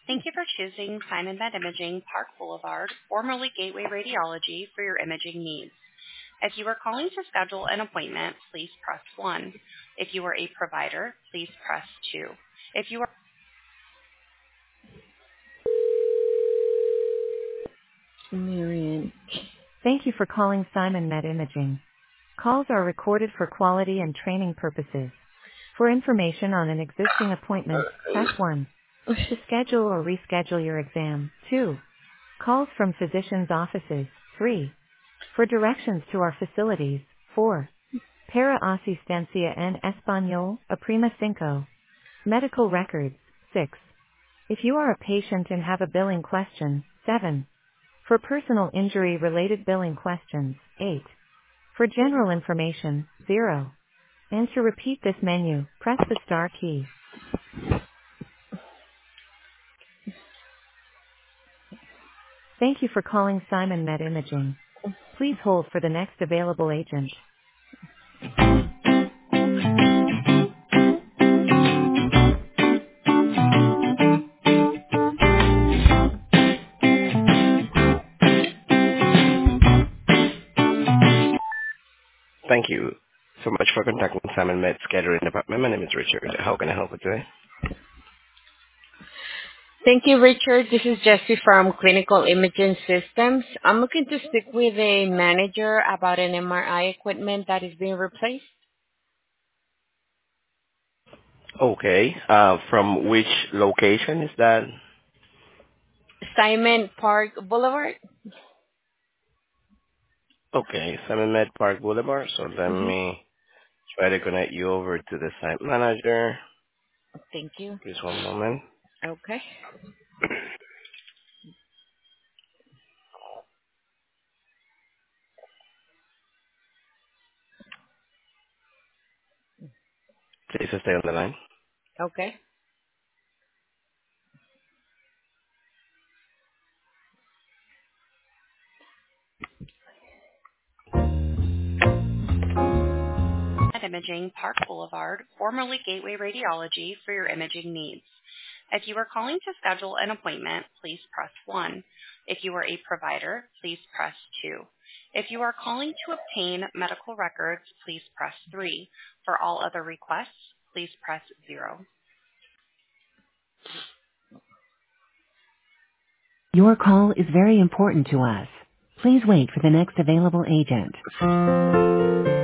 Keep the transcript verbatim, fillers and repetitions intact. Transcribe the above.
Thank you for choosing Simon Med Imaging Park Boulevard, formerly Gateway Radiology, for your imaging needs. If you are calling to schedule an appointment, please press one. If you are a provider, please press two. If you are Marion. Thank you for calling Simon Med Imaging. Calls are recorded for quality and training purposes. For information on an existing appointment, press one. To schedule or reschedule your exam, two. Calls from physicians' offices, three. For directions to our facilities, four. Para asistencia en español, a prima cinco. Medical records, six. If you are a patient and have a billing question, seven. For personal injury related billing questions, eight. For general information, zero. And to repeat this menu, press the star key. Thank you for calling Simon Med Imaging. Please hold for the next available agent. Thank you so much for contacting Simon Med Scheduling Department. My name is Richard. How can I help you today? Thank you, Richard. This is Jessie from Clinical Imaging Systems. I'm looking to speak with a manager about an M R I equipment that is being replaced. Okay. Uh, from which location is that? Simon Park Boulevard. Okay, Simon Med Park Boulevard. So let Mm-hmm. me try to connect you over to the site manager. Thank you. Please one moment. Okay. Please stay on the line. Okay. at Imaging Park Boulevard, formerly Gateway Radiology, for your imaging needs. If you are calling to schedule an appointment, please press one. If you are a provider, please press two. If you are calling to obtain medical records, please press three. For all other requests, please press zero. Your call is very important to us. Please wait for the next available agent.